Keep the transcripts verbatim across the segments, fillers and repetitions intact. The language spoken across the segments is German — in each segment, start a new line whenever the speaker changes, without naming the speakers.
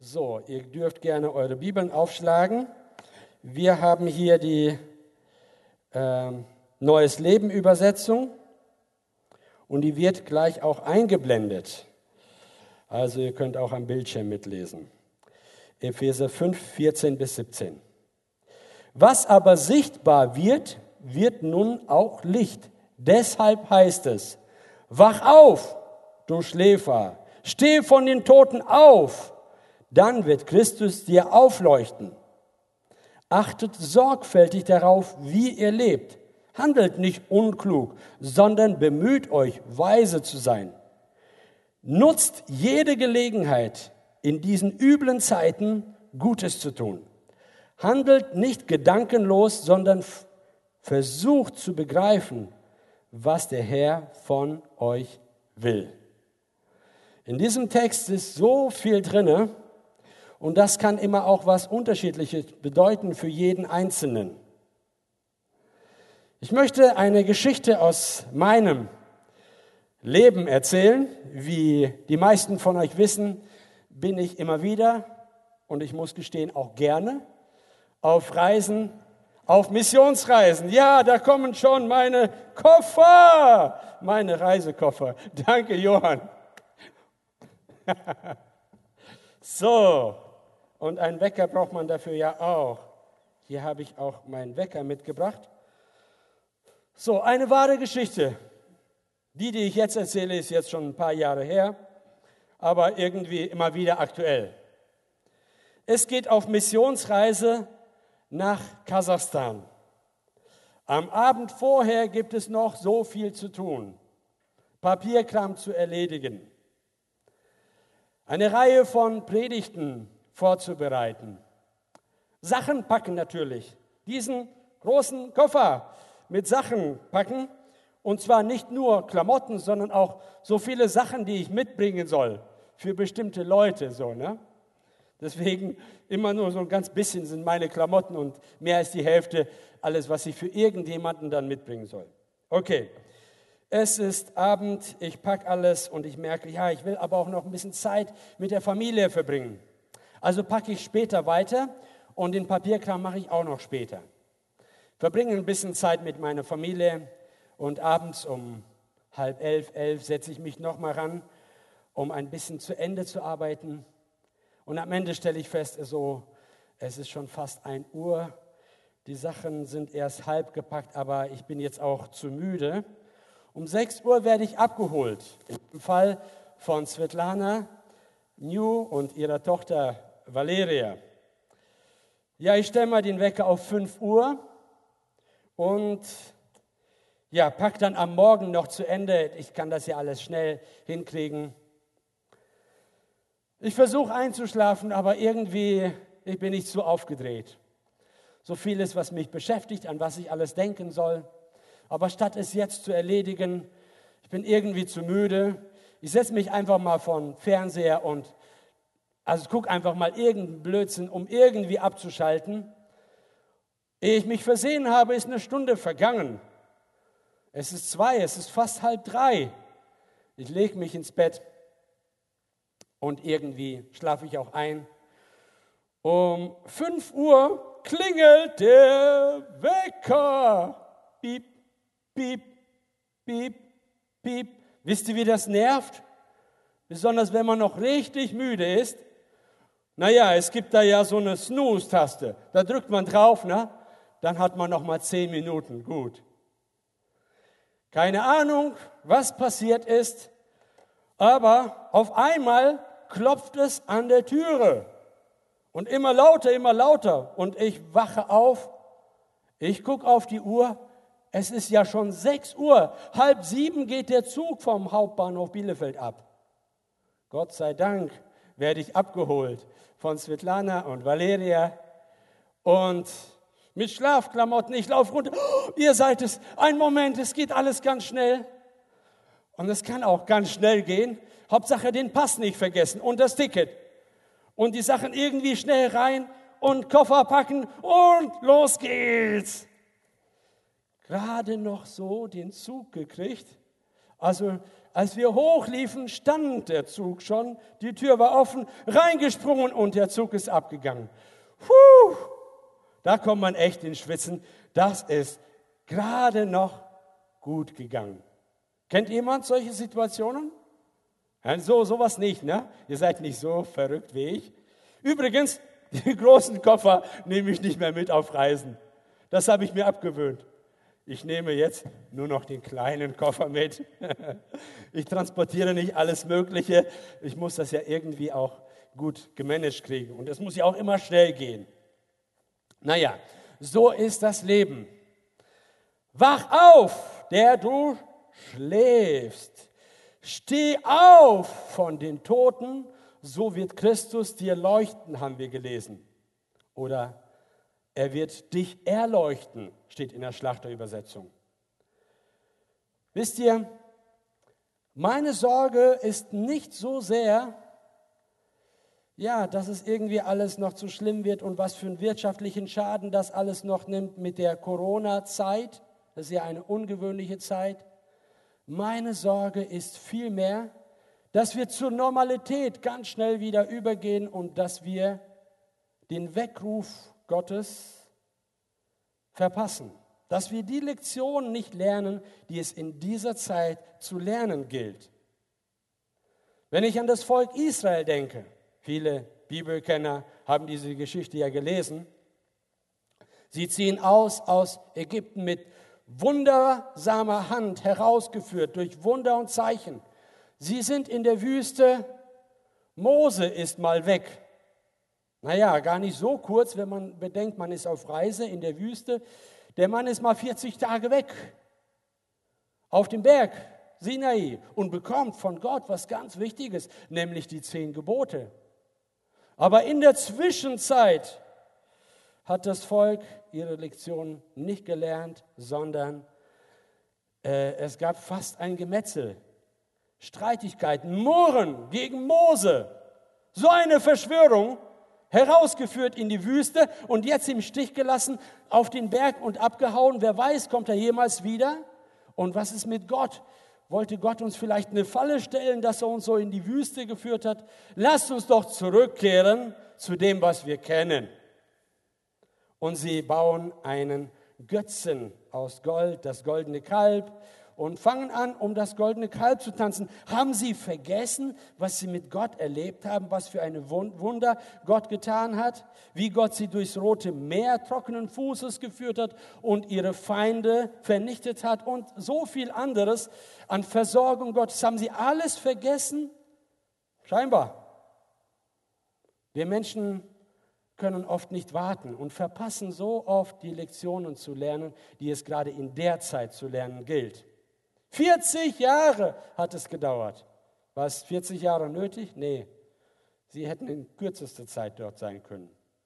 So, ihr dürft gerne eure Bibeln aufschlagen. Wir haben hier die äh, Neues Leben Übersetzung und die wird gleich auch eingeblendet. Also ihr könnt auch am Bildschirm mitlesen. Epheser fünf, vierzehn bis siebzehn. Was aber sichtbar wird, wird nun auch Licht. Deshalb heißt es, wach auf, du Schläfer, steh von den Toten auf, dann wird Christus dir aufleuchten. Achtet sorgfältig darauf, wie ihr lebt. Handelt nicht unklug, sondern bemüht euch, weise zu sein. Nutzt jede Gelegenheit, in diesen üblen Zeiten Gutes zu tun. Handelt nicht gedankenlos, sondern versucht zu begreifen, was der Herr von euch will. In diesem Text ist so viel drinne und das kann immer auch was Unterschiedliches bedeuten für jeden Einzelnen. Ich möchte eine Geschichte aus meinem Leben erzählen. Wie die meisten von euch wissen, bin ich immer wieder, und ich muss gestehen, auch gerne, auf Reisen, auf Missionsreisen. Ja, da kommen schon meine Koffer, meine Reisekoffer. Danke, Johann. So, und einen Wecker braucht man dafür ja auch. Hier habe ich auch meinen Wecker mitgebracht. So, eine wahre Geschichte. Die, die ich jetzt erzähle, ist jetzt schon ein paar Jahre her, aber irgendwie immer wieder aktuell. Es geht auf Missionsreise nach Kasachstan. Am Abend vorher gibt es noch so viel zu tun, Papierkram zu erledigen, eine Reihe von Predigten vorzubereiten, Sachen packen natürlich, diesen großen Koffer mit Sachen packen, und zwar nicht nur Klamotten, sondern auch so viele Sachen, die ich mitbringen soll für bestimmte Leute, so, ne? Deswegen immer nur so ein ganz bisschen sind meine Klamotten und mehr als die Hälfte alles, was ich für irgendjemanden dann mitbringen soll. Okay, es ist Abend, ich packe alles und ich merke, ja, ich will aber auch noch ein bisschen Zeit mit der Familie verbringen. Also packe ich später weiter und den Papierkram mache ich auch noch später. Verbringe ein bisschen Zeit mit meiner Familie und abends um halb elf, elf setze ich mich nochmal ran, um ein bisschen zu Ende zu arbeiten. Und am Ende stelle ich fest, so, es ist schon fast ein Uhr, die Sachen sind erst halb gepackt, aber ich bin jetzt auch zu müde. Um sechs Uhr werde ich abgeholt, im Fall von Svetlana New und ihrer Tochter Valeria. Ja, ich stelle mal den Wecker auf fünf Uhr und ja, pack dann am Morgen noch zu Ende. Ich kann das ja alles schnell hinkriegen. Ich versuche einzuschlafen, aber irgendwie ich bin ich zu aufgedreht. So vieles, was mich beschäftigt, an was ich alles denken soll. Aber statt es jetzt zu erledigen, ich bin irgendwie zu müde. Ich setze mich einfach mal vor Fernseher und also gucke einfach mal irgendeinen Blödsinn, um irgendwie abzuschalten. Ehe ich mich versehen habe, ist eine Stunde vergangen. Es ist zwei, es ist fast halb drei. Ich lege mich ins Bett. Und irgendwie schlafe ich auch ein. Um fünf Uhr klingelt der Wecker. Piep, piep, piep, piep. Wisst ihr, wie das nervt? Besonders wenn man noch richtig müde ist. Naja, es gibt da ja so eine Snooze-Taste. Da drückt man drauf, ne? Dann hat man noch mal zehn Minuten. Gut. Keine Ahnung, was passiert ist, aber auf einmal klopft es an der Türe und immer lauter, immer lauter und ich wache auf, ich gucke auf die Uhr, es ist ja schon sechs Uhr, halb sieben geht der Zug vom Hauptbahnhof Bielefeld ab. Gott sei Dank werde ich abgeholt von Svetlana und Valeria und mit Schlafklamotten, ich laufe runter, oh, ihr seid es, ein Moment, es geht alles ganz schnell. Und es kann auch ganz schnell gehen. Hauptsache den Pass nicht vergessen und das Ticket. Und die Sachen irgendwie schnell rein und Koffer packen und los geht's. Gerade noch so den Zug gekriegt. Also als wir hochliefen, stand der Zug schon, die Tür war offen, reingesprungen und der Zug ist abgegangen. Puh, da kommt man echt ins Schwitzen. Das ist gerade noch gut gegangen. Kennt jemand solche Situationen? Ja, so, sowas nicht, ne? Ihr seid nicht so verrückt wie ich. Übrigens, die großen Koffer nehme ich nicht mehr mit auf Reisen. Das habe ich mir abgewöhnt. Ich nehme jetzt nur noch den kleinen Koffer mit. Ich transportiere nicht alles Mögliche. Ich muss das ja irgendwie auch gut gemanagt kriegen. Und es muss ja auch immer schnell gehen. Naja, so ist das Leben. Wach auf, der du schläfst. Steh auf von den Toten, so wird Christus dir leuchten, haben wir gelesen. Oder er wird dich erleuchten, steht in der Schlachterübersetzung. Wisst ihr, meine Sorge ist nicht so sehr, ja, dass es irgendwie alles noch zu schlimm wird und was für einen wirtschaftlichen Schaden das alles noch nimmt mit der Corona-Zeit. Das ist ja eine ungewöhnliche Zeit. Meine Sorge ist vielmehr, dass wir zur Normalität ganz schnell wieder übergehen und dass wir den Weckruf Gottes verpassen. Dass wir die Lektionen nicht lernen, die es in dieser Zeit zu lernen gilt. Wenn ich an das Volk Israel denke, viele Bibelkenner haben diese Geschichte ja gelesen, sie ziehen aus aus Ägypten mit wundersamer Hand herausgeführt durch Wunder und Zeichen. Sie sind in der Wüste, Mose ist mal weg. Naja, gar nicht so kurz, wenn man bedenkt, man ist auf Reise in der Wüste. Der Mann ist mal vierzig Tage weg, auf dem Berg Sinai und bekommt von Gott was ganz Wichtiges, nämlich die zehn Gebote. Aber in der Zwischenzeit hat das Volk ihre Lektion nicht gelernt, sondern äh, es gab fast ein Gemetzel, Streitigkeiten, Murren gegen Mose. So eine Verschwörung, herausgeführt in die Wüste und jetzt im Stich gelassen auf den Berg und abgehauen. Wer weiß, kommt er jemals wieder? Und was ist mit Gott? Wollte Gott uns vielleicht eine Falle stellen, dass er uns so in die Wüste geführt hat? Lasst uns doch zurückkehren zu dem, was wir kennen. Und sie bauen einen Götzen aus Gold, das goldene Kalb, und fangen an, um das goldene Kalb zu tanzen. Haben sie vergessen, was sie mit Gott erlebt haben, was für eine Wunder Gott getan hat, wie Gott sie durchs Rote Meer trockenen Fußes geführt hat und ihre Feinde vernichtet hat und so viel anderes an Versorgung Gottes. Haben sie alles vergessen? Scheinbar. Wir Menschen können oft nicht warten und verpassen so oft die Lektionen zu lernen, die es gerade in der Zeit zu lernen gilt. vierzig Jahre hat es gedauert. War es vierzig Jahre nötig? Nee, sie hätten in kürzester Zeit dort sein können.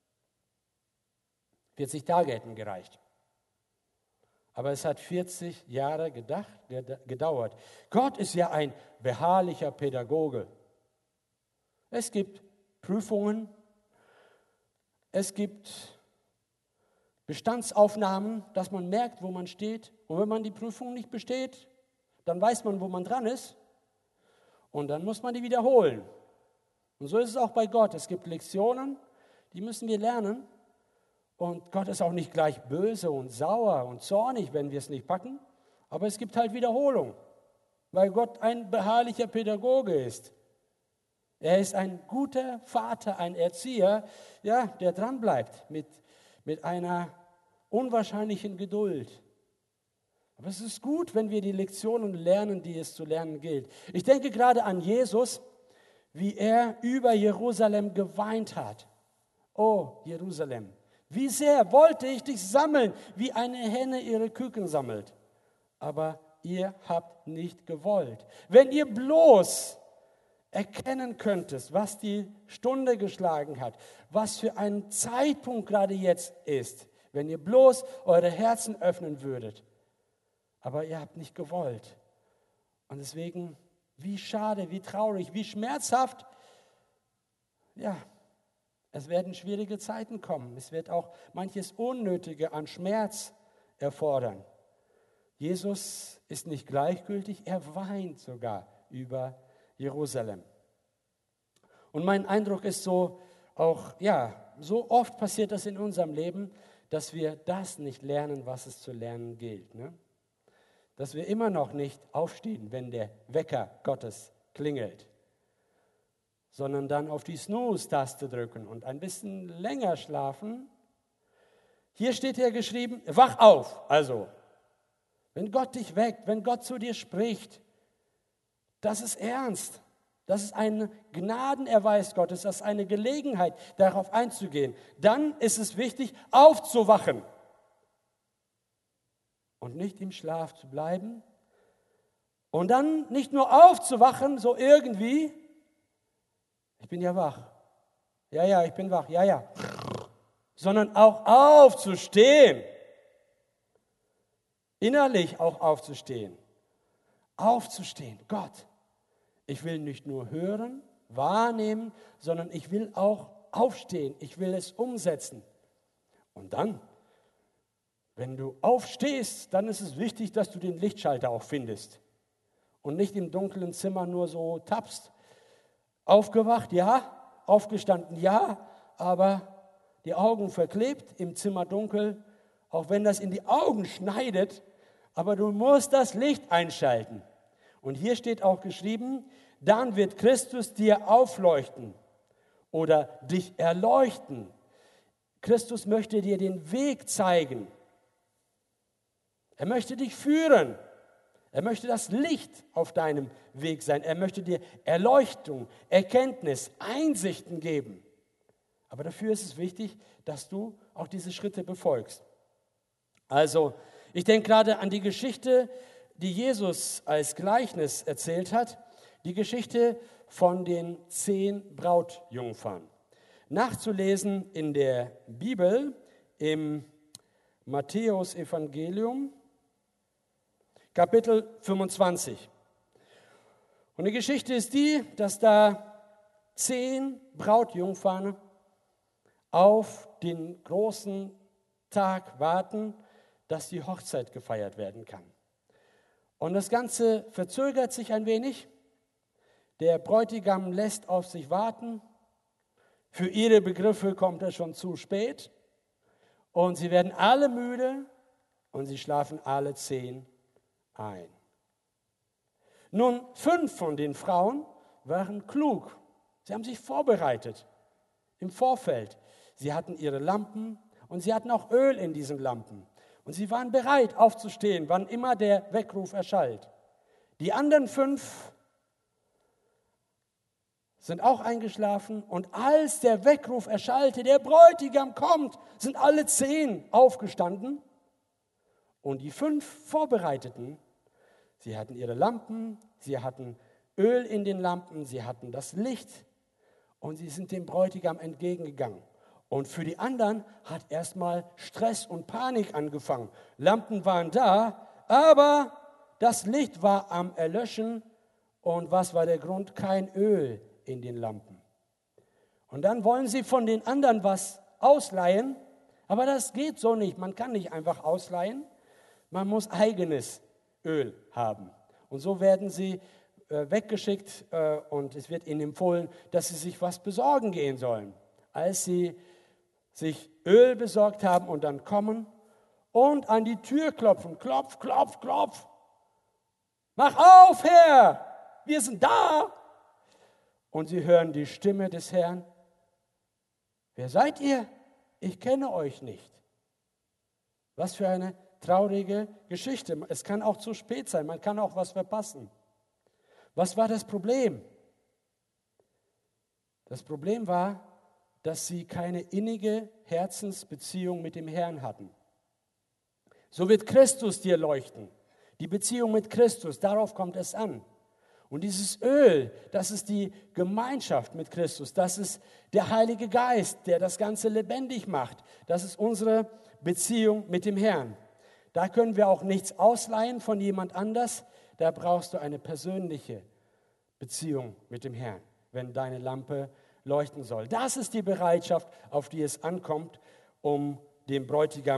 vierzig Tage hätten gereicht. Aber es hat vierzig Jahre gedacht, gedauert. Gott ist ja ein beharrlicher Pädagoge. Es gibt Prüfungen, es gibt Bestandsaufnahmen, dass man merkt, wo man steht. Und wenn man die Prüfung nicht besteht, dann weiß man, wo man dran ist. Und dann muss man die wiederholen. Und so ist es auch bei Gott. Es gibt Lektionen, die müssen wir lernen. Und Gott ist auch nicht gleich böse und sauer und zornig, wenn wir es nicht packen. Aber es gibt halt Wiederholung, weil Gott ein beharrlicher Pädagoge ist. Er ist ein guter Vater, ein Erzieher, ja, der dranbleibt mit, mit einer unwahrscheinlichen Geduld. Aber es ist gut, wenn wir die Lektionen lernen, die es zu lernen gilt. Ich denke gerade an Jesus, wie er über Jerusalem geweint hat. Oh, Jerusalem, wie sehr wollte ich dich sammeln, wie eine Henne ihre Küken sammelt. Aber ihr habt nicht gewollt. Wenn ihr bloß erkennen könntest, was die Stunde geschlagen hat, was für ein Zeitpunkt gerade jetzt ist, wenn ihr bloß eure Herzen öffnen würdet. Aber ihr habt nicht gewollt. Und deswegen, wie schade, wie traurig, wie schmerzhaft. Ja, es werden schwierige Zeiten kommen. Es wird auch manches Unnötige an Schmerz erfordern. Jesus ist nicht gleichgültig, er weint sogar über Jerusalem. Und mein Eindruck ist so, auch, ja, so oft passiert das in unserem Leben, dass wir das nicht lernen, was es zu lernen gilt. Ne? Dass wir immer noch nicht aufstehen, wenn der Wecker Gottes klingelt, sondern dann auf die Snooze-Taste drücken und ein bisschen länger schlafen. Hier steht ja geschrieben, wach auf. Also, wenn Gott dich weckt, wenn Gott zu dir spricht, das ist ernst. Das ist ein Gnadenerweis Gottes, das ist eine Gelegenheit, darauf einzugehen. Dann ist es wichtig, aufzuwachen und nicht im Schlaf zu bleiben. Und dann nicht nur aufzuwachen, so irgendwie, ich bin ja wach. Ja, ja, ich bin wach, ja, ja. Sondern auch aufzustehen. Innerlich auch aufzustehen. Aufzustehen, Gott. Ich will nicht nur hören, wahrnehmen, sondern ich will auch aufstehen. Ich will es umsetzen. Und dann, wenn du aufstehst, dann ist es wichtig, dass du den Lichtschalter auch findest. Und nicht im dunklen Zimmer nur so tappst. Aufgewacht, ja. Aufgestanden, ja. Aber die Augen verklebt, im Zimmer dunkel. Auch wenn das in die Augen schneidet. Aber du musst das Licht einschalten. Und hier steht auch geschrieben, dann wird Christus dir aufleuchten oder dich erleuchten. Christus möchte dir den Weg zeigen. Er möchte dich führen. Er möchte das Licht auf deinem Weg sein. Er möchte dir Erleuchtung, Erkenntnis, Einsichten geben. Aber dafür ist es wichtig, dass du auch diese Schritte befolgst. Also, ich denke gerade an die Geschichte, die Jesus als Gleichnis erzählt hat, die Geschichte von den zehn Brautjungfern. Nachzulesen in der Bibel, im Matthäus-Evangelium, Kapitel fünfundzwanzig. Und die Geschichte ist die, dass da zehn Brautjungfern auf den großen Tag warten, dass die Hochzeit gefeiert werden kann. Und das Ganze verzögert sich ein wenig. Der Bräutigam lässt auf sich warten. Für ihre Begriffe kommt er schon zu spät. Und sie werden alle müde und sie schlafen alle zehn ein. Nun, fünf von den Frauen waren klug. Sie haben sich vorbereitet im Vorfeld. Sie hatten ihre Lampen und sie hatten auch Öl in diesen Lampen. Und sie waren bereit aufzustehen, wann immer der Weckruf erschallt. Die anderen fünf sind auch eingeschlafen. Und als der Weckruf erschallte, der Bräutigam kommt, sind alle zehn aufgestanden. Und die fünf Vorbereiteten, sie hatten ihre Lampen, sie hatten Öl in den Lampen, sie hatten das Licht und sie sind dem Bräutigam entgegengegangen. Und für die anderen hat erstmal Stress und Panik angefangen. Lampen waren da, aber das Licht war am Erlöschen. Und was war der Grund? Kein Öl in den Lampen. Und dann wollen sie von den anderen was ausleihen, aber das geht so nicht. Man kann nicht einfach ausleihen, man muss eigenes Öl haben. Und so werden sie äh, weggeschickt äh, und es wird ihnen empfohlen, dass sie sich was besorgen gehen sollen. Als sie sich Öl besorgt haben und dann kommen und an die Tür klopfen. Klopf, klopf, klopf. Mach auf, Herr, wir sind da. Und sie hören die Stimme des Herrn. Wer seid ihr? Ich kenne euch nicht. Was für eine traurige Geschichte. Es kann auch zu spät sein, man kann auch was verpassen. Was war das Problem? Das Problem war, dass sie keine innige Herzensbeziehung mit dem Herrn hatten. So wird Christus dir leuchten. Die Beziehung mit Christus, darauf kommt es an. Und dieses Öl, das ist die Gemeinschaft mit Christus. Das ist der Heilige Geist, der das Ganze lebendig macht. Das ist unsere Beziehung mit dem Herrn. Da können wir auch nichts ausleihen von jemand anders. Da brauchst du eine persönliche Beziehung mit dem Herrn, wenn deine Lampe leuchten soll. Das ist die Bereitschaft, auf die es ankommt, um dem Bräutigam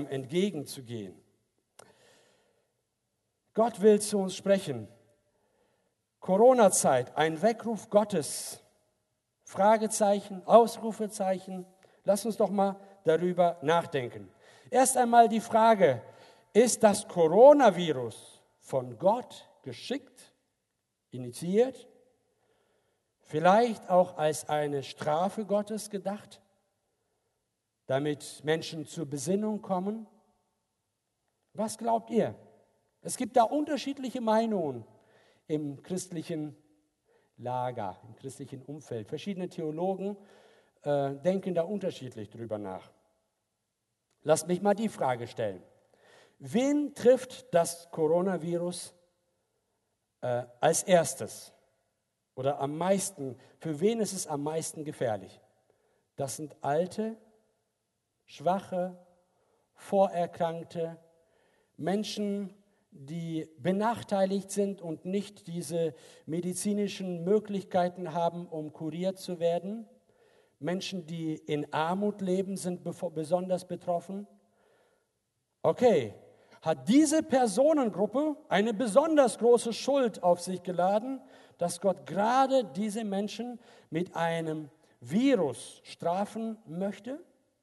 entgegenzugehen. Gott will zu uns sprechen. Corona-Zeit, ein Weckruf Gottes? Fragezeichen, Ausrufezeichen. Lass uns doch mal darüber nachdenken. Erst einmal die Frage, ist das Coronavirus von Gott geschickt, initiiert, vielleicht auch als eine Strafe Gottes gedacht, damit Menschen zur Besinnung kommen? Was glaubt ihr? Es gibt da unterschiedliche Meinungen im christlichen Lager, im christlichen Umfeld. Verschiedene Theologen äh, denken da unterschiedlich drüber nach. Lasst mich mal die Frage stellen. Wen trifft das Coronavirus äh, als erstes oder am meisten? Für wen ist es am meisten gefährlich? Das sind alte, schwache, vorerkrankte Menschen, die benachteiligt sind und nicht diese medizinischen Möglichkeiten haben, um kuriert zu werden. Menschen, die in Armut leben, sind besonders betroffen. Okay, hat diese Personengruppe eine besonders große Schuld auf sich geladen, dass Gott gerade diese Menschen mit einem Virus strafen möchte?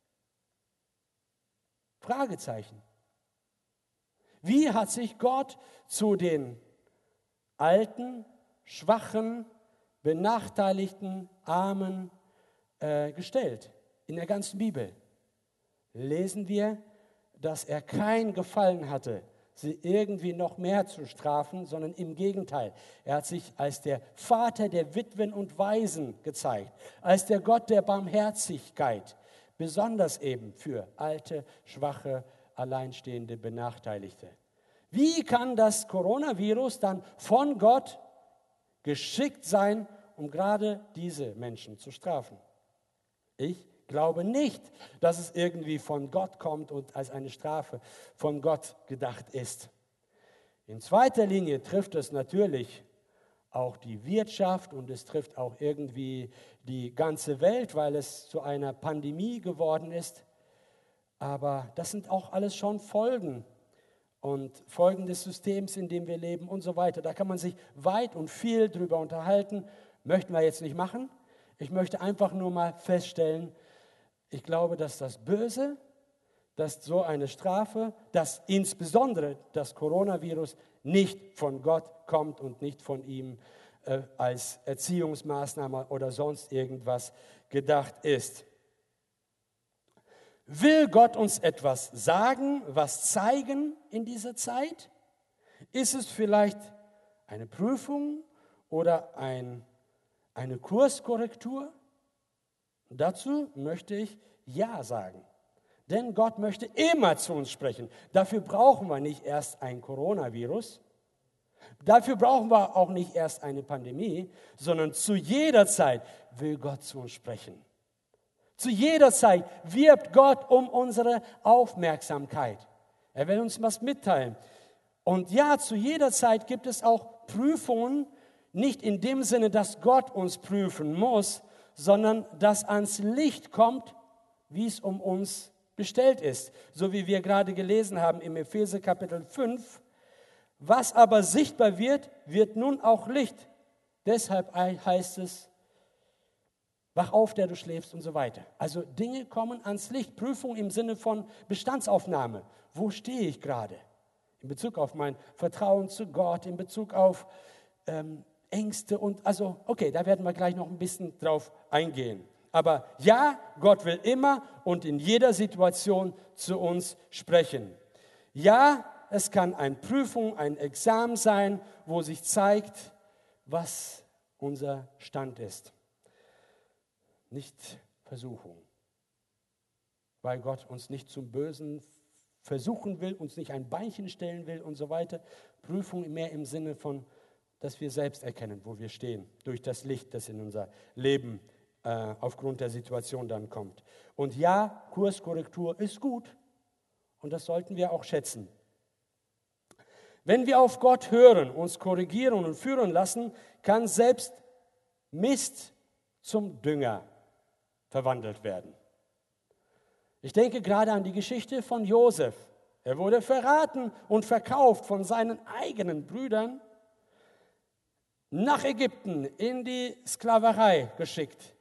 Fragezeichen. Wie hat sich Gott zu den alten, schwachen, benachteiligten, armen äh, gestellt? In der ganzen Bibel lesen wir, dass er kein Gefallen hatte, sie irgendwie noch mehr zu strafen, sondern im Gegenteil. Er hat sich als der Vater der Witwen und Waisen gezeigt, als der Gott der Barmherzigkeit, besonders eben für alte, schwache, alleinstehende, Benachteiligte. Wie kann das Coronavirus dann von Gott geschickt sein, um gerade diese Menschen zu strafen? Ich glaube nicht, dass es irgendwie von Gott kommt und als eine Strafe von Gott gedacht ist. In zweiter Linie trifft es natürlich auch die Wirtschaft und es trifft auch irgendwie die ganze Welt, weil es zu einer Pandemie geworden ist. Aber das sind auch alles schon Folgen und Folgen des Systems, in dem wir leben und so weiter. Da kann man sich weit und viel drüber unterhalten. Möchten wir jetzt nicht machen. Ich möchte einfach nur mal feststellen, ich glaube, dass das Böse, dass so eine Strafe, dass insbesondere das Coronavirus nicht von Gott kommt und nicht von ihm äh, als Erziehungsmaßnahme oder sonst irgendwas gedacht ist. Will Gott uns etwas sagen, was zeigen in dieser Zeit? Ist es vielleicht eine Prüfung oder ein, eine Kurskorrektur? Dazu möchte ich Ja sagen. Denn Gott möchte immer zu uns sprechen. Dafür brauchen wir nicht erst ein Coronavirus. Dafür brauchen wir auch nicht erst eine Pandemie, sondern zu jeder Zeit will Gott zu uns sprechen. Zu jeder Zeit wirbt Gott um unsere Aufmerksamkeit. Er will uns was mitteilen. Und ja, zu jeder Zeit gibt es auch Prüfungen, nicht in dem Sinne, dass Gott uns prüfen muss, sondern dass ans Licht kommt, wie es um uns bestellt ist. So wie wir gerade gelesen haben im Epheser Kapitel fünf. Was aber sichtbar wird, wird nun auch Licht. Deshalb heißt es, wach auf, der du schläfst und so weiter. Also Dinge kommen ans Licht. Prüfung im Sinne von Bestandsaufnahme. Wo stehe ich gerade? In Bezug auf mein Vertrauen zu Gott, in Bezug auf ähm, Ängste und, also, okay, da werden wir gleich noch ein bisschen drauf eingehen. Aber ja, Gott will immer und in jeder Situation zu uns sprechen. Ja, es kann eine Prüfung, ein Examen sein, wo sich zeigt, was unser Stand ist. Nicht Versuchung, weil Gott uns nicht zum Bösen versuchen will, uns nicht ein Beinchen stellen will und so weiter. Prüfung mehr im Sinne von, dass wir selbst erkennen, wo wir stehen, durch das Licht, das in unser Leben äh, aufgrund der Situation dann kommt. Und ja, Kurskorrektur ist gut und das sollten wir auch schätzen. Wenn wir auf Gott hören, uns korrigieren und führen lassen, kann selbst Mist zum Dünger verwandelt werden. Ich denke gerade an die Geschichte von Josef. Er wurde verraten und verkauft von seinen eigenen Brüdern. nach Ägypten in die Sklaverei geschickt.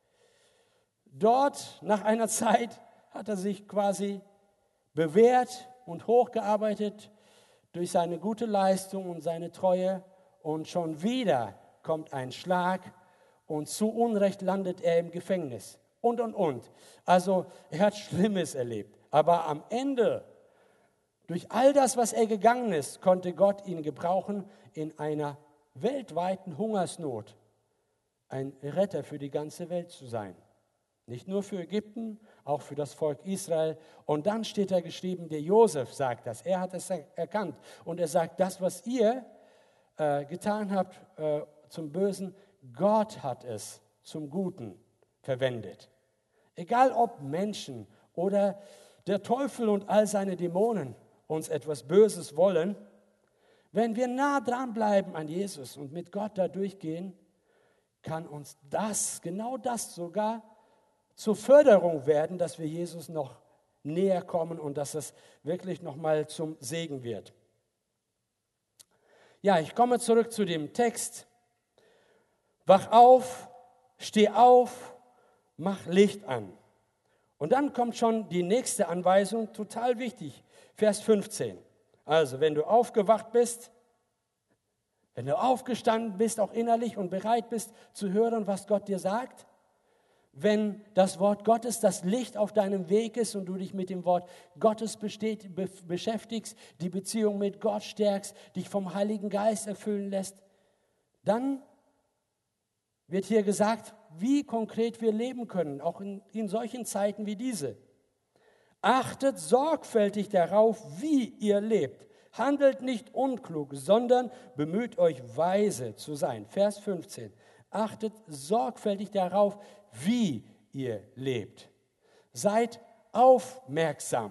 Dort, nach einer Zeit, hat er sich quasi bewährt und hochgearbeitet durch seine gute Leistung und seine Treue. Und schon wieder kommt ein Schlag und zu Unrecht landet er im Gefängnis. Und, und, und. Also er hat Schlimmes erlebt. Aber am Ende, durch all das, was er gegangen ist, konnte Gott ihn gebrauchen in einer weltweiten Hungersnot, ein Retter für die ganze Welt zu sein. Nicht nur für Ägypten, auch für das Volk Israel. Und dann steht da geschrieben, der Josef sagt das, er hat es erkannt. Und er sagt, das, was ihr äh, getan habt äh, zum Bösen, Gott hat es zum Guten verwendet. Egal ob Menschen oder der Teufel und all seine Dämonen uns etwas Böses wollen, wenn wir nah dran bleiben an Jesus und mit Gott da durchgehen, kann uns das, genau das sogar zur Förderung werden, dass wir Jesus noch näher kommen und dass es wirklich nochmal zum Segen wird. Ja, ich komme zurück zu dem Text. Wach auf, steh auf, mach Licht an. Und dann kommt schon die nächste Anweisung, total wichtig, Vers fünfzehn. Also, wenn du aufgewacht bist, wenn du aufgestanden bist, auch innerlich und bereit bist zu hören, was Gott dir sagt, wenn das Wort Gottes das Licht auf deinem Weg ist und du dich mit dem Wort Gottes besteht, be, beschäftigst, die Beziehung mit Gott stärkst, dich vom Heiligen Geist erfüllen lässt, dann wird hier gesagt, wie konkret wir leben können, auch in, in solchen Zeiten wie diese. Achtet sorgfältig darauf, wie ihr lebt. Handelt nicht unklug, sondern bemüht euch weise zu sein. Vers fünfzehn. Achtet sorgfältig darauf, wie ihr lebt. Seid aufmerksam.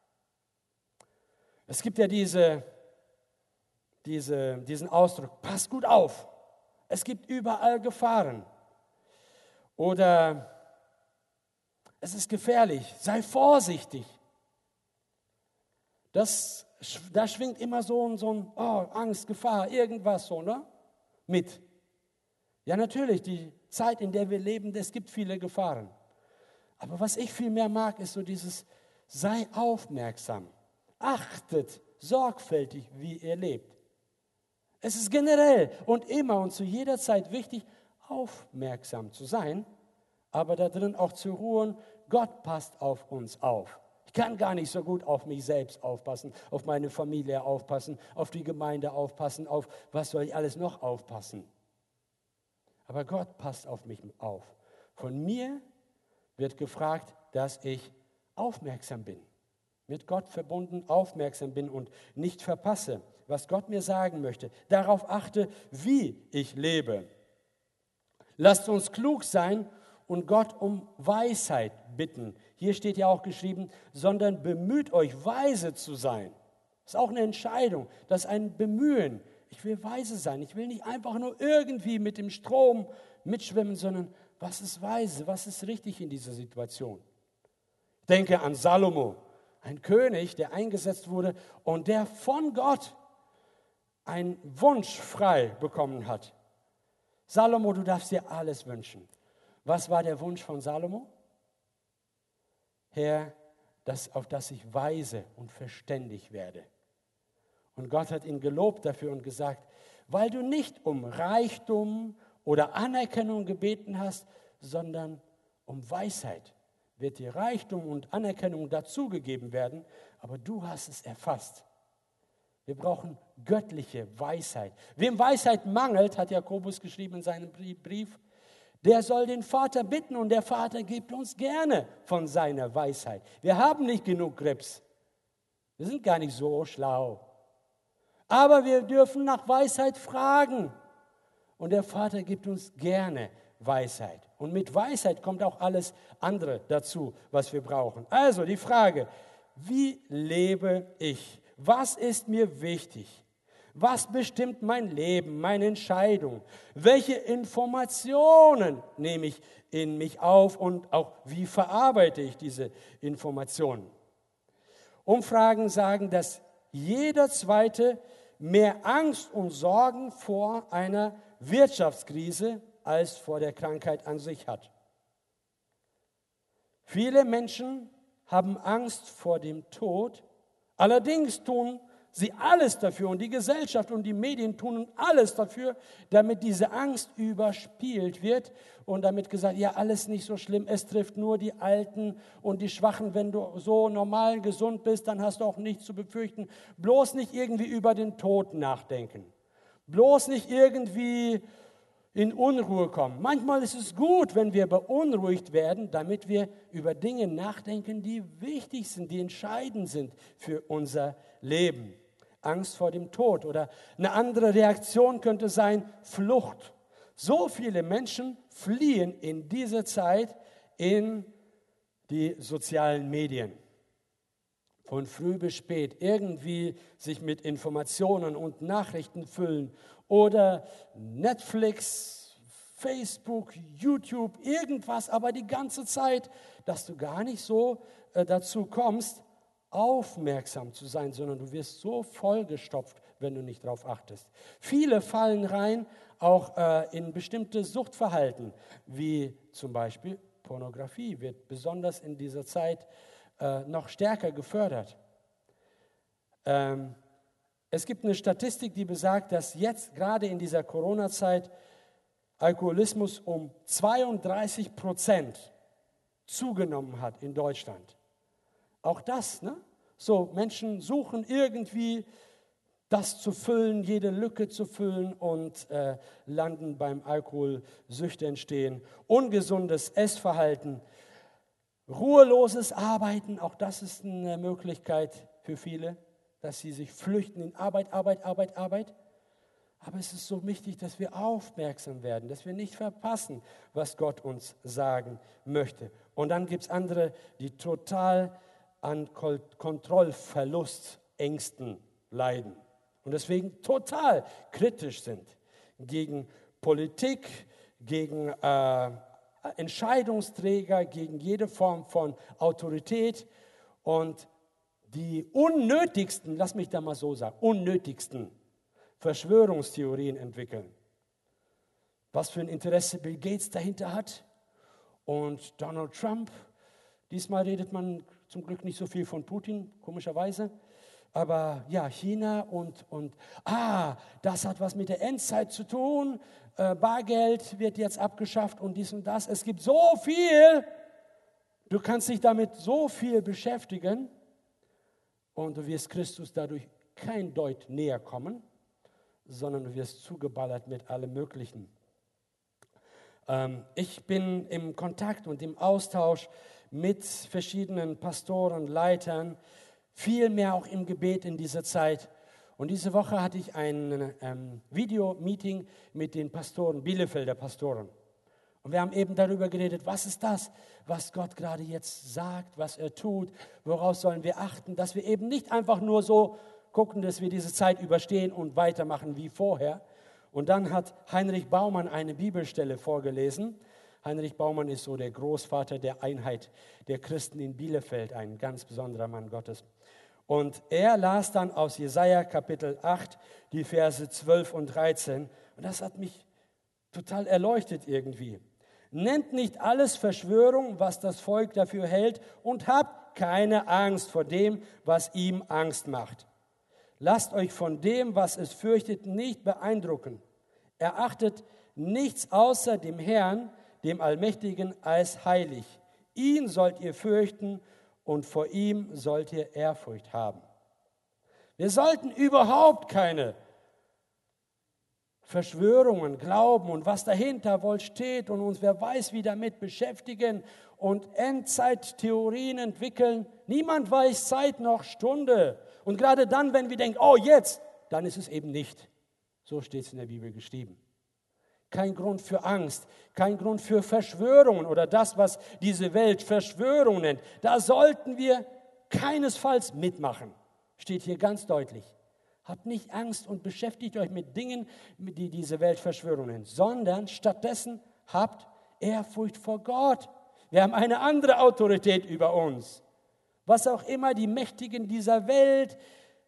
Es gibt ja diese, diese, diesen Ausdruck, passt gut auf. Es gibt überall Gefahren. Oder es ist gefährlich, sei vorsichtig. Das, da schwingt immer so ein, so ein oh, Angst, Gefahr, irgendwas so, ne? Mit. Ja, natürlich, die Zeit, in der wir leben, es gibt viele Gefahren. Aber was ich viel mehr mag, ist so dieses, sei aufmerksam. Achtet sorgfältig, wie ihr lebt. Es ist generell und immer und zu jeder Zeit wichtig, aufmerksam zu sein, aber da drin auch zu ruhen, Gott passt auf uns auf. Ich kann gar nicht so gut auf mich selbst aufpassen, auf meine Familie aufpassen, auf die Gemeinde aufpassen, auf was soll ich alles noch aufpassen. Aber Gott passt auf mich auf. Von mir wird gefragt, dass ich aufmerksam bin, mit Gott verbunden aufmerksam bin und nicht verpasse, was Gott mir sagen möchte. Darauf achte, wie ich lebe. Lasst uns klug sein und Gott um Weisheit bitten. Hier steht ja auch geschrieben, sondern bemüht euch, weise zu sein. Das ist auch eine Entscheidung, das ist ein Bemühen. Ich will weise sein, ich will nicht einfach nur irgendwie mit dem Strom mitschwimmen, sondern was ist weise, was ist richtig in dieser Situation? Denke an Salomo, ein König, der eingesetzt wurde und der von Gott einen Wunsch frei bekommen hat. Salomo, du darfst dir alles wünschen. Was war der Wunsch von Salomo? Herr, dass, auf dass ich weise und verständig werde. Und Gott hat ihn gelobt dafür und gesagt, weil du nicht um Reichtum oder Anerkennung gebeten hast, sondern um Weisheit, wird dir Reichtum und Anerkennung dazugegeben werden, aber du hast es erfasst. Wir brauchen göttliche Weisheit. Wem Weisheit mangelt, hat Jakobus geschrieben in seinem Brief, der soll den Vater bitten und der Vater gibt uns gerne von seiner Weisheit. Wir haben nicht genug Grips. Wir sind gar nicht so schlau. Aber wir dürfen nach Weisheit fragen. Und der Vater gibt uns gerne Weisheit. Und mit Weisheit kommt auch alles andere dazu, was wir brauchen. Also die Frage, wie lebe ich? Was ist mir wichtig? Was bestimmt mein Leben, meine Entscheidung? Welche Informationen nehme ich in mich auf und auch wie verarbeite ich diese Informationen? Umfragen sagen, dass jeder Zweite mehr Angst und Sorgen vor einer Wirtschaftskrise als vor der Krankheit an sich hat. Viele Menschen haben Angst vor dem Tod, allerdings tun sie alles dafür und die Gesellschaft und die Medien tun alles dafür, damit diese Angst überspielt wird und damit gesagt, ja, alles nicht so schlimm, es trifft nur die Alten und die Schwachen. Wenn du so normal gesund bist, dann hast du auch nichts zu befürchten. Bloß nicht irgendwie über den Tod nachdenken. Bloß nicht irgendwie in Unruhe kommen. Manchmal ist es gut, wenn wir beunruhigt werden, damit wir über Dinge nachdenken, die wichtig sind, die entscheidend sind für unser Leben. Angst vor dem Tod oder eine andere Reaktion könnte sein, Flucht. So viele Menschen fliehen in dieser Zeit in die sozialen Medien. Von früh bis spät irgendwie sich mit Informationen und Nachrichten füllen oder Netflix, Facebook, YouTube, irgendwas, aber die ganze Zeit, dass du gar nicht so äh, dazu kommst, aufmerksam zu sein, sondern du wirst so vollgestopft, wenn du nicht darauf achtest. Viele fallen rein auch äh, in bestimmte Suchtverhalten, wie zum Beispiel Pornografie, wird besonders in dieser Zeit äh, noch stärker gefördert. Ähm, es gibt eine Statistik, die besagt, dass jetzt gerade in dieser Corona-Zeit Alkoholismus um zweiunddreißig Prozent zugenommen hat in Deutschland. Auch das, ne? So, Menschen suchen irgendwie das zu füllen, jede Lücke zu füllen und äh, landen beim Alkohol, Süchte entstehen, ungesundes Essverhalten, ruheloses Arbeiten, auch das ist eine Möglichkeit für viele, dass sie sich flüchten in Arbeit, Arbeit, Arbeit, Arbeit. Aber es ist so wichtig, dass wir aufmerksam werden, dass wir nicht verpassen, was Gott uns sagen möchte. Und dann gibt es andere, die total an Kontrollverlustängsten leiden und deswegen total kritisch sind gegen Politik, gegen äh, Entscheidungsträger, gegen jede Form von Autorität und die unnötigsten, lass mich da mal so sagen, unnötigsten Verschwörungstheorien entwickeln. Was für ein Interesse Bill Gates dahinter hat und Donald Trump. Diesmal redet man zum Glück nicht so viel von Putin, komischerweise. Aber ja, China und, und ah, das hat was mit der Endzeit zu tun. Äh, Bargeld wird jetzt abgeschafft und dies und das. Es gibt so viel. Du kannst dich damit so viel beschäftigen und du wirst Christus dadurch kein Deut näher kommen, sondern du wirst zugeballert mit allem Möglichen. Ähm, ich bin im Kontakt und im Austausch mit verschiedenen Pastoren, Leitern, viel mehr auch im Gebet in dieser Zeit. Und diese Woche hatte ich ein ähm, Video-Meeting mit den Pastoren, Bielefelder Pastoren. Und wir haben eben darüber geredet, was ist das, was Gott gerade jetzt sagt, was er tut, woraus sollen wir achten, dass wir eben nicht einfach nur so gucken, dass wir diese Zeit überstehen und weitermachen wie vorher. Und dann hat Heinrich Baumann eine Bibelstelle vorgelesen. Heinrich Baumann ist so der Großvater der Einheit der Christen in Bielefeld, ein ganz besonderer Mann Gottes. Und er las dann aus Jesaja Kapitel acht die Verse zwölf und dreizehn. Und das hat mich total erleuchtet irgendwie. Nennt nicht alles Verschwörung, was das Volk dafür hält, und habt keine Angst vor dem, was ihm Angst macht. Lasst euch von dem, was es fürchtet, nicht beeindrucken. Erachtet nichts außer dem Herrn, dem Allmächtigen, als heilig. Ihn sollt ihr fürchten und vor ihm sollt ihr Ehrfurcht haben. Wir sollten überhaupt keine Verschwörungen glauben und was dahinter wohl steht und uns wer weiß wie damit beschäftigen und Endzeittheorien entwickeln. Niemand weiß Zeit noch Stunde. Und gerade dann, wenn wir denken, oh jetzt, dann ist es eben nicht. So steht es in der Bibel geschrieben. Kein Grund für Angst, kein Grund für Verschwörungen oder das, was diese Welt Verschwörung nennt. Da sollten wir keinesfalls mitmachen. Steht hier ganz deutlich. Habt nicht Angst und beschäftigt euch mit Dingen, die diese Welt Verschwörung nennt, sondern stattdessen habt Ehrfurcht vor Gott. Wir haben eine andere Autorität über uns. Was auch immer die Mächtigen dieser Welt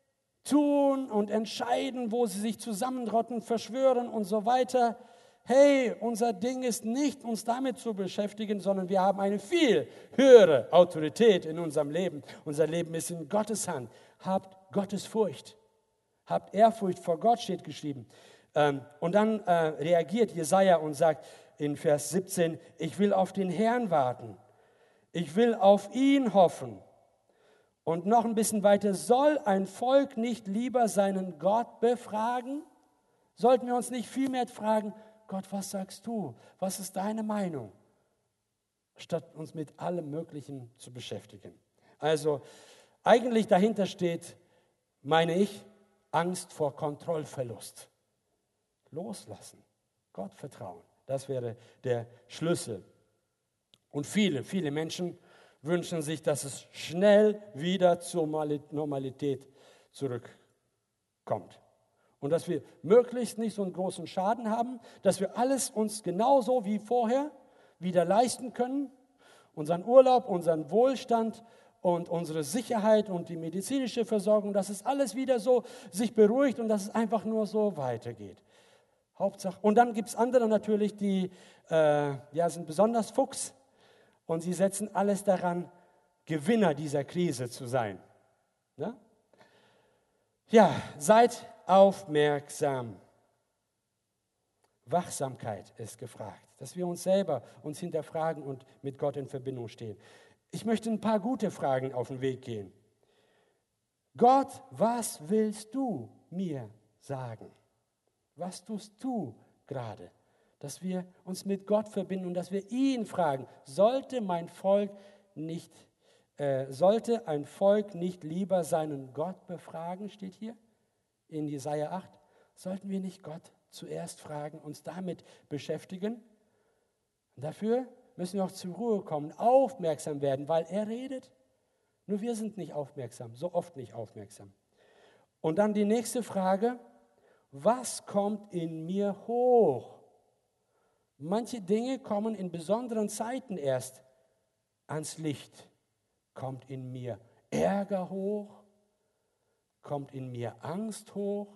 tun und entscheiden, wo sie sich zusammenrotten, verschwören und so weiter. Hey, unser Ding ist nicht, uns damit zu beschäftigen, sondern wir haben eine viel höhere Autorität in unserem Leben. Unser Leben ist in Gottes Hand. Habt Gottesfurcht. Habt Ehrfurcht vor Gott, steht geschrieben. Und dann äh, reagiert Jesaja und sagt in Vers siebzehn, ich will auf den Herrn warten. Ich will auf ihn hoffen. Und noch ein bisschen weiter, soll ein Volk nicht lieber seinen Gott befragen? Sollten wir uns nicht vielmehr fragen, Gott, was sagst du? Was ist deine Meinung? Statt uns mit allem Möglichen zu beschäftigen. Also eigentlich dahinter steht, meine ich, Angst vor Kontrollverlust. Loslassen, Gott vertrauen, das wäre der Schlüssel. Und viele, viele Menschen wünschen sich, dass es schnell wieder zur Normalität zurückkommt. Und dass wir möglichst nicht so einen großen Schaden haben, dass wir alles uns genauso wie vorher wieder leisten können, unseren Urlaub, unseren Wohlstand und unsere Sicherheit und die medizinische Versorgung, dass es alles wieder so sich beruhigt und dass es einfach nur so weitergeht. Hauptsache. Und dann gibt es andere natürlich, die äh, ja, sind besonders Fuchs und sie setzen alles daran, Gewinner dieser Krise zu sein. Ja, ja, seid aufmerksam. Wachsamkeit ist gefragt, dass wir uns selber uns hinterfragen und mit Gott in Verbindung stehen. Ich möchte ein paar gute Fragen auf den Weg gehen. Gott, was willst du mir sagen? Was tust du gerade? Dass wir uns mit Gott verbinden und dass wir ihn fragen, sollte mein Volk nicht, äh, sollte ein Volk nicht lieber seinen Gott befragen, steht hier in Jesaja acht. Sollten wir nicht Gott zuerst fragen, uns damit beschäftigen? Dafür müssen wir auch zur Ruhe kommen, aufmerksam werden, weil er redet. Nur wir sind nicht aufmerksam, so oft nicht aufmerksam. Und dann die nächste Frage, was kommt in mir hoch? Manche Dinge kommen in besonderen Zeiten erst ans Licht. Kommt in mir Ärger hoch? Kommt in mir Angst hoch?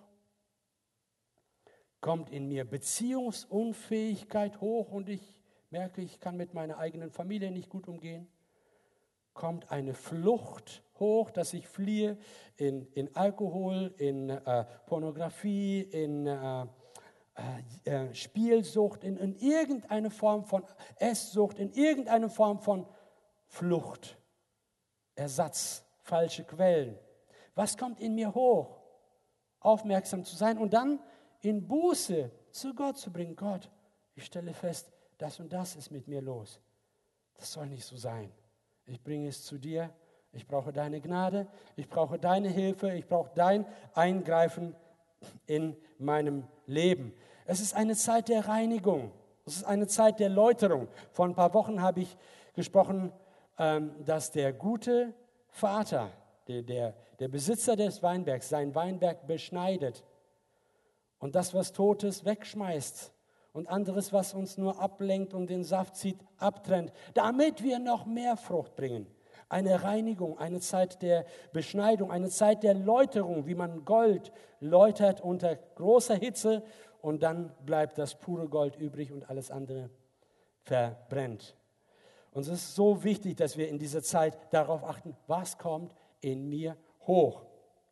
Kommt in mir Beziehungsunfähigkeit hoch und ich merke, ich kann mit meiner eigenen Familie nicht gut umgehen? Kommt eine Flucht hoch, dass ich fliehe in, in Alkohol, in äh, Pornografie, in äh, äh, Spielsucht, in, in irgendeine Form von Esssucht, in irgendeine Form von Flucht, Ersatz, falsche Quellen. Was kommt in mir hoch? Aufmerksam zu sein und dann in Buße zu Gott zu bringen. Gott, ich stelle fest, das und das ist mit mir los. Das soll nicht so sein. Ich bringe es zu dir. Ich brauche deine Gnade. Ich brauche deine Hilfe. Ich brauche dein Eingreifen in meinem Leben. Es ist eine Zeit der Reinigung. Es ist eine Zeit der Läuterung. Vor ein paar Wochen habe ich gesprochen, dass der gute Vater, der, der, der Besitzer des Weinbergs, seinen Weinberg beschneidet und das, was tot ist, wegschmeißt. Und anderes, was uns nur ablenkt und den Saft zieht, abtrennt, damit wir noch mehr Frucht bringen. Eine Reinigung, eine Zeit der Beschneidung, eine Zeit der Läuterung, wie man Gold läutert unter großer Hitze und dann bleibt das pure Gold übrig und alles andere verbrennt. Und es ist so wichtig, dass wir in dieser Zeit darauf achten, was kommt in mir hoch.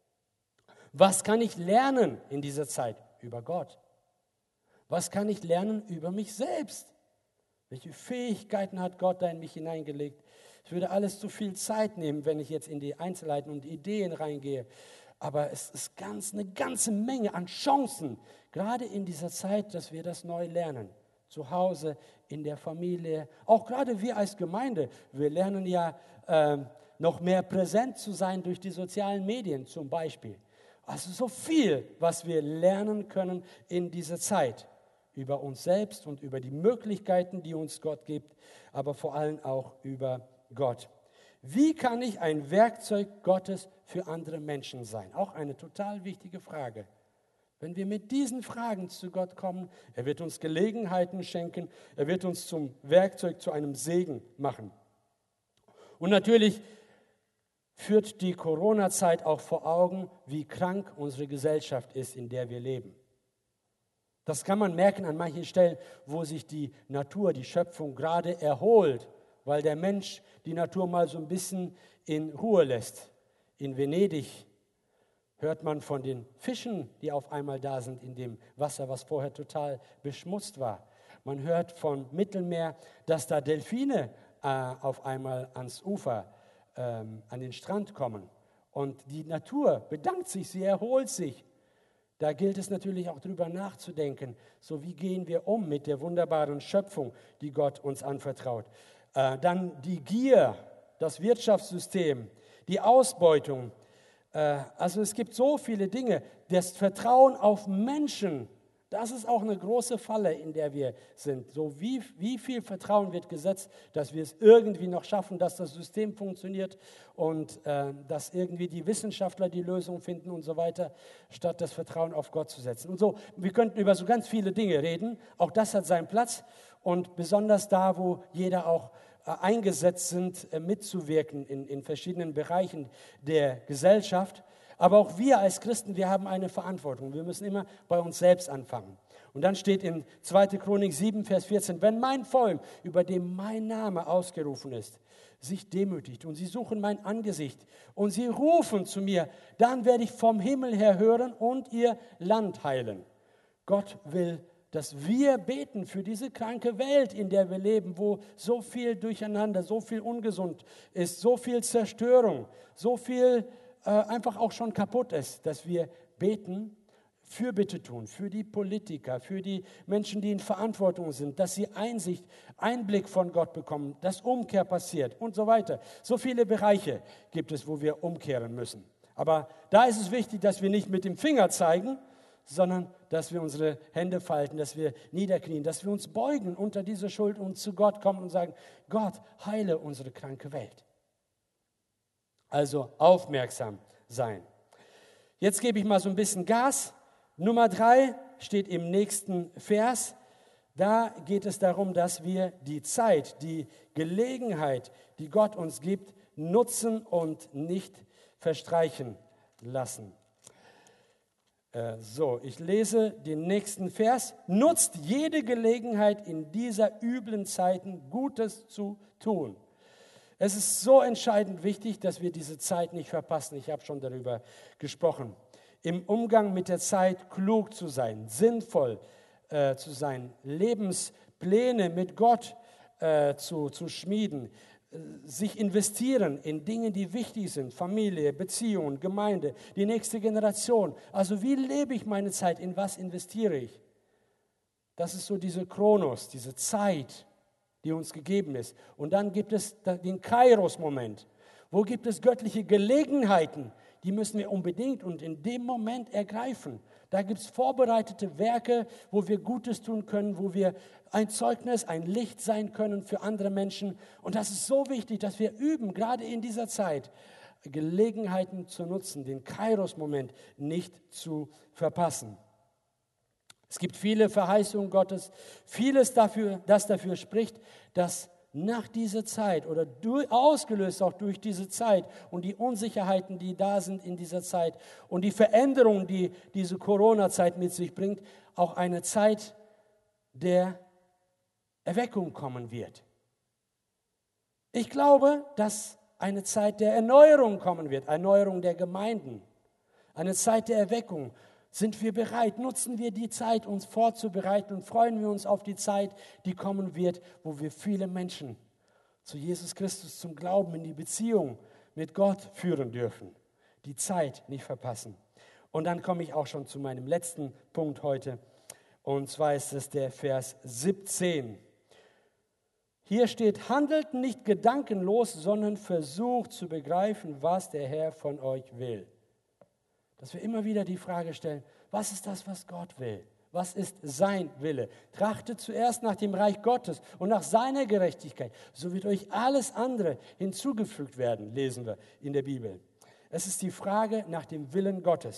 Was kann ich lernen in dieser Zeit über Gott? Was kann ich lernen über mich selbst? Welche Fähigkeiten hat Gott da in mich hineingelegt? Es würde alles zu viel Zeit nehmen, wenn ich jetzt in die Einzelheiten und Ideen reingehe. Aber es ist ganz, eine ganze Menge an Chancen, gerade in dieser Zeit, dass wir das neu lernen. Zu Hause, in der Familie, auch gerade wir als Gemeinde. Wir lernen ja äh, noch mehr präsent zu sein durch die sozialen Medien zum Beispiel. Also so viel, was wir lernen können in dieser Zeit. Über uns selbst und über die Möglichkeiten, die uns Gott gibt, aber vor allem auch über Gott. Wie kann ich ein Werkzeug Gottes für andere Menschen sein? Auch eine total wichtige Frage. Wenn wir mit diesen Fragen zu Gott kommen, er wird uns Gelegenheiten schenken, er wird uns zum Werkzeug, zu einem Segen machen. Und natürlich führt die Corona-Zeit auch vor Augen, wie krank unsere Gesellschaft ist, in der wir leben. Das kann man merken an manchen Stellen, wo sich die Natur, die Schöpfung gerade erholt, weil der Mensch die Natur mal so ein bisschen in Ruhe lässt. In Venedig hört man von den Fischen, die auf einmal da sind in dem Wasser, was vorher total beschmutzt war. Man hört vom Mittelmeer, dass da Delfine äh, auf einmal ans Ufer, ähm, an den Strand kommen. Und die Natur bedankt sich, sie erholt sich. Da gilt es natürlich auch darüber nachzudenken, so wie gehen wir um mit der wunderbaren Schöpfung, die Gott uns anvertraut. Äh, dann die Gier, das Wirtschaftssystem, die Ausbeutung. Äh, also es gibt so viele Dinge. Das Vertrauen auf Menschen, das ist auch eine große Falle, in der wir sind. So wie, wie viel Vertrauen wird gesetzt, dass wir es irgendwie noch schaffen, dass das System funktioniert und äh, dass irgendwie die Wissenschaftler die Lösung finden und so weiter, statt das Vertrauen auf Gott zu setzen. Und so, wir könnten über so ganz viele Dinge reden. Auch das hat seinen Platz und besonders da, wo jeder auch äh, eingesetzt sind, äh, mitzuwirken in, in verschiedenen Bereichen der Gesellschaft. Aber auch wir als Christen, wir haben eine Verantwortung. Wir müssen immer bei uns selbst anfangen. Und dann steht in zweiter Chronik sieben, Vers vierzehn, wenn mein Volk, über dem mein Name ausgerufen ist, sich demütigt und sie suchen mein Angesicht und sie rufen zu mir, dann werde ich vom Himmel her hören und ihr Land heilen. Gott will, dass wir beten für diese kranke Welt, in der wir leben, wo so viel Durcheinander, so viel ungesund ist, so viel Zerstörung, so viel einfach auch schon kaputt ist, dass wir beten, Fürbitte tun, für die Politiker, für die Menschen, die in Verantwortung sind, dass sie Einsicht, Einblick von Gott bekommen, dass Umkehr passiert und so weiter. So viele Bereiche gibt es, wo wir umkehren müssen. Aber da ist es wichtig, dass wir nicht mit dem Finger zeigen, sondern dass wir unsere Hände falten, dass wir niederknien, dass wir uns beugen unter diese Schuld und zu Gott kommen und sagen, Gott, heile unsere kranke Welt. Also aufmerksam sein. Jetzt gebe ich mal so ein bisschen Gas. Nummer drei steht im nächsten Vers. Da geht es darum, dass wir die Zeit, die Gelegenheit, die Gott uns gibt, nutzen und nicht verstreichen lassen. Äh, so, ich lese den nächsten Vers. Nutzt jede Gelegenheit in dieser üblen Zeiten, Gutes zu tun. Es ist so entscheidend wichtig, dass wir diese Zeit nicht verpassen. Ich habe schon darüber gesprochen. Im Umgang mit der Zeit klug zu sein, sinnvoll äh, zu sein, Lebenspläne mit Gott äh, zu, zu schmieden, äh, sich investieren in Dinge, die wichtig sind, Familie, Beziehungen, Gemeinde, die nächste Generation. Also wie lebe ich meine Zeit, in was investiere ich? Das ist so diese Chronos, diese Zeit, die uns gegeben ist. Und dann gibt es den Kairos-Moment. Wo gibt es göttliche Gelegenheiten? Die müssen wir unbedingt und in dem Moment ergreifen. Da gibt es vorbereitete Werke, wo wir Gutes tun können, wo wir ein Zeugnis, ein Licht sein können für andere Menschen. Und das ist so wichtig, dass wir üben, gerade in dieser Zeit, Gelegenheiten zu nutzen, den Kairos-Moment nicht zu verpassen. Es gibt viele Verheißungen Gottes, vieles dafür, das dafür spricht, dass nach dieser Zeit oder durch, ausgelöst auch durch diese Zeit und die Unsicherheiten, die da sind in dieser Zeit und die Veränderungen, die diese Corona-Zeit mit sich bringt, auch eine Zeit der Erweckung kommen wird. Ich glaube, dass eine Zeit der Erneuerung kommen wird, Erneuerung der Gemeinden, eine Zeit der Erweckung. Sind wir bereit? Nutzen wir die Zeit, uns vorzubereiten und freuen wir uns auf die Zeit, die kommen wird, wo wir viele Menschen zu Jesus Christus, zum Glauben, in die Beziehung mit Gott führen dürfen. Die Zeit nicht verpassen. Und dann komme ich auch schon zu meinem letzten Punkt heute. Und zwar ist es der Vers siebzehn. Hier steht, handelt nicht gedankenlos, sondern versucht zu begreifen, was der Herr von euch will. Dass wir immer wieder die Frage stellen, was ist das, was Gott will? Was ist sein Wille? Trachtet zuerst nach dem Reich Gottes und nach seiner Gerechtigkeit. So wird euch alles andere hinzugefügt werden, lesen wir in der Bibel. Es ist die Frage nach dem Willen Gottes.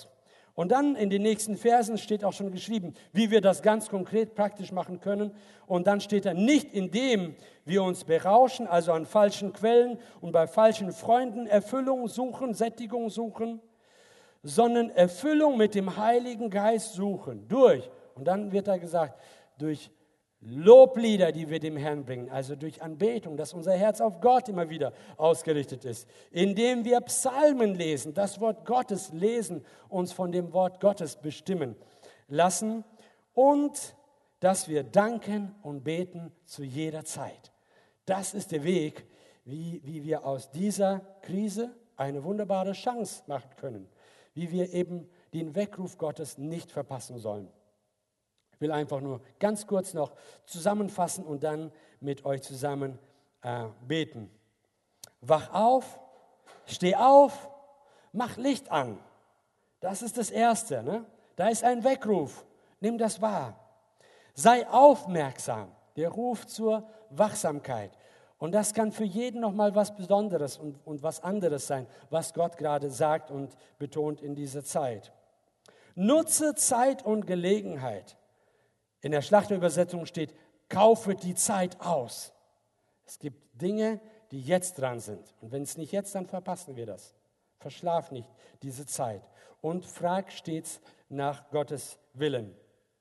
Und dann in den nächsten Versen steht auch schon geschrieben, wie wir das ganz konkret praktisch machen können. Und dann steht da, nicht indem wir uns berauschen, also an falschen Quellen und bei falschen Freunden Erfüllung suchen, Sättigung suchen, sondern Erfüllung mit dem Heiligen Geist suchen. Durch, und dann wird da gesagt, durch Loblieder, die wir dem Herrn bringen, also durch Anbetung, dass unser Herz auf Gott immer wieder ausgerichtet ist, indem wir Psalmen lesen, das Wort Gottes lesen, uns von dem Wort Gottes bestimmen lassen und dass wir danken und beten zu jeder Zeit. Das ist der Weg, wie, wie wir aus dieser Krise eine wunderbare Chance machen können, wie wir eben den Weckruf Gottes nicht verpassen sollen. Ich will einfach nur ganz kurz noch zusammenfassen und dann mit euch zusammen äh, beten. Wach auf, steh auf, mach Licht an. Das ist das Erste. Ne? Da ist ein Weckruf. Nimm das wahr. Sei aufmerksam. Der Ruf zur Wachsamkeit. Und das kann für jeden nochmal was Besonderes und, und was anderes sein, was Gott gerade sagt und betont in dieser Zeit. Nutze Zeit und Gelegenheit. In der Schlachterübersetzung steht, kaufe die Zeit aus. Es gibt Dinge, die jetzt dran sind. Und wenn es nicht jetzt, dann verpassen wir das. Verschlaf nicht diese Zeit. Und frag stets nach Gottes Willen.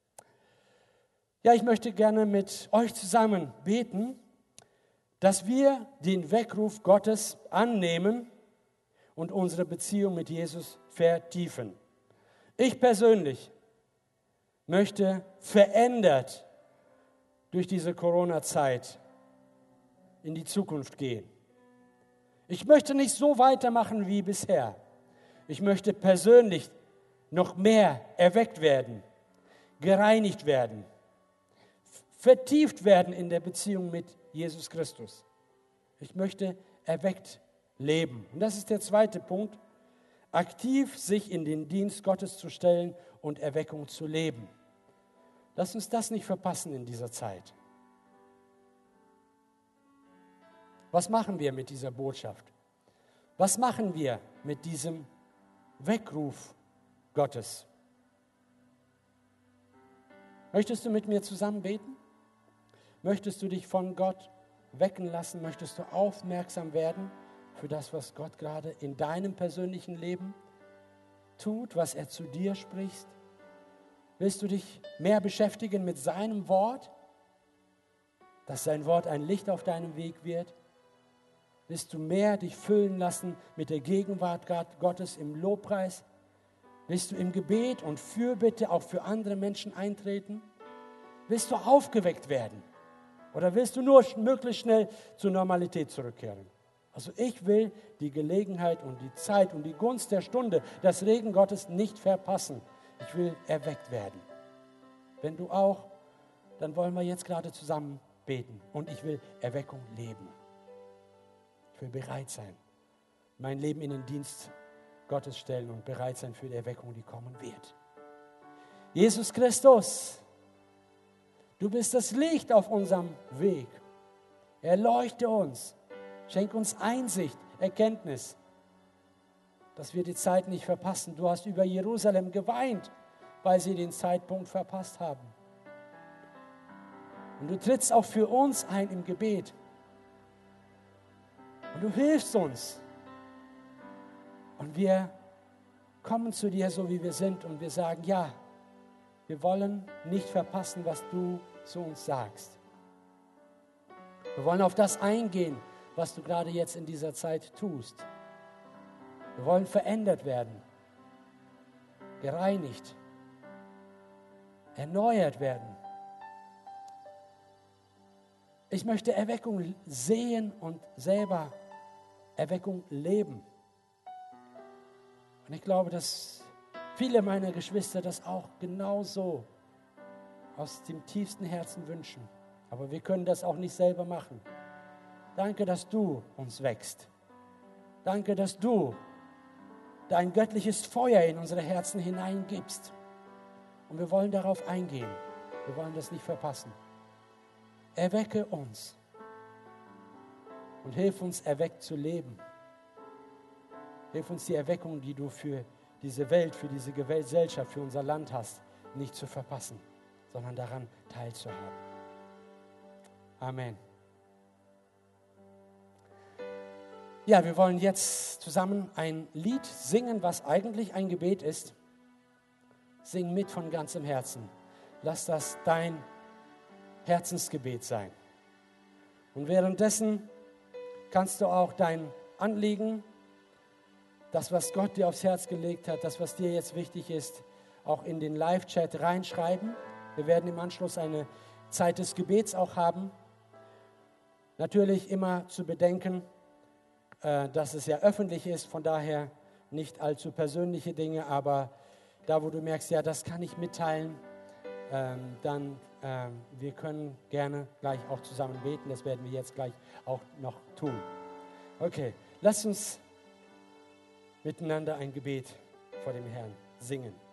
Ja, ich möchte gerne mit euch zusammen beten, dass wir den Weckruf Gottes annehmen und unsere Beziehung mit Jesus vertiefen. Ich persönlich möchte verändert durch diese Corona-Zeit in die Zukunft gehen. Ich möchte nicht so weitermachen wie bisher. Ich möchte persönlich noch mehr erweckt werden, gereinigt werden, vertieft werden in der Beziehung mit Jesus Christus. Ich möchte erweckt leben. Und das ist der zweite Punkt, aktiv sich in den Dienst Gottes zu stellen und Erweckung zu leben. Lass uns das nicht verpassen in dieser Zeit. Was machen wir mit dieser Botschaft? Was machen wir mit diesem Weckruf Gottes? Möchtest du mit mir zusammen beten? Möchtest du dich von Gott wecken lassen? Möchtest du aufmerksam werden für das, was Gott gerade in deinem persönlichen Leben tut, was er zu dir spricht? Willst du dich mehr beschäftigen mit seinem Wort, dass sein Wort ein Licht auf deinem Weg wird? Willst du mehr dich füllen lassen mit der Gegenwart Gottes im Lobpreis? Willst du im Gebet und Fürbitte auch für andere Menschen eintreten? Willst du aufgeweckt werden? Oder willst du nur möglichst schnell zur Normalität zurückkehren? Also ich will die Gelegenheit und die Zeit und die Gunst der Stunde, das Reden Gottes nicht verpassen. Ich will erweckt werden. Wenn du auch, dann wollen wir jetzt gerade zusammen beten. Und ich will Erweckung leben. Ich will bereit sein, mein Leben in den Dienst Gottes stellen und bereit sein für die Erweckung, die kommen wird. Jesus Christus, du bist das Licht auf unserem Weg. Erleuchte uns, schenk uns Einsicht, Erkenntnis, dass wir die Zeit nicht verpassen. Du hast über Jerusalem geweint, weil sie den Zeitpunkt verpasst haben. Und du trittst auch für uns ein im Gebet. Und du hilfst uns. Und wir kommen zu dir, so wie wir sind, und wir sagen, ja, wir wollen nicht verpassen, was du zu uns sagst. Wir wollen auf das eingehen, was du gerade jetzt in dieser Zeit tust. Wir wollen verändert werden, gereinigt, erneuert werden. Ich möchte Erweckung sehen und selber Erweckung leben. Und ich glaube, dass viele meiner Geschwister das auch genauso aus dem tiefsten Herzen wünschen. Aber wir können das auch nicht selber machen. Danke, dass du uns wächst. Danke, dass du dein göttliches Feuer in unsere Herzen hineingibst. Und wir wollen darauf eingehen. Wir wollen das nicht verpassen. Erwecke uns und hilf uns, erweckt zu leben. Hilf uns die Erweckung, die du für diese Welt, für diese Gesellschaft, für unser Land hast, nicht zu verpassen, sondern daran teilzuhaben. Amen. Ja, wir wollen jetzt zusammen ein Lied singen, was eigentlich ein Gebet ist. Sing mit von ganzem Herzen. Lass das dein Herzensgebet sein. Und währenddessen kannst du auch dein Anliegen, das, was Gott dir aufs Herz gelegt hat, das, was dir jetzt wichtig ist, auch in den Live-Chat reinschreiben. Wir werden im Anschluss eine Zeit des Gebets auch haben. Natürlich immer zu bedenken, dass es ja öffentlich ist, von daher nicht allzu persönliche Dinge, aber da, wo du merkst, ja, das kann ich mitteilen, ähm, dann ähm, wir können gerne gleich auch zusammen beten, das werden wir jetzt gleich auch noch tun. Okay, lasst uns miteinander ein Gebet vor dem Herrn singen.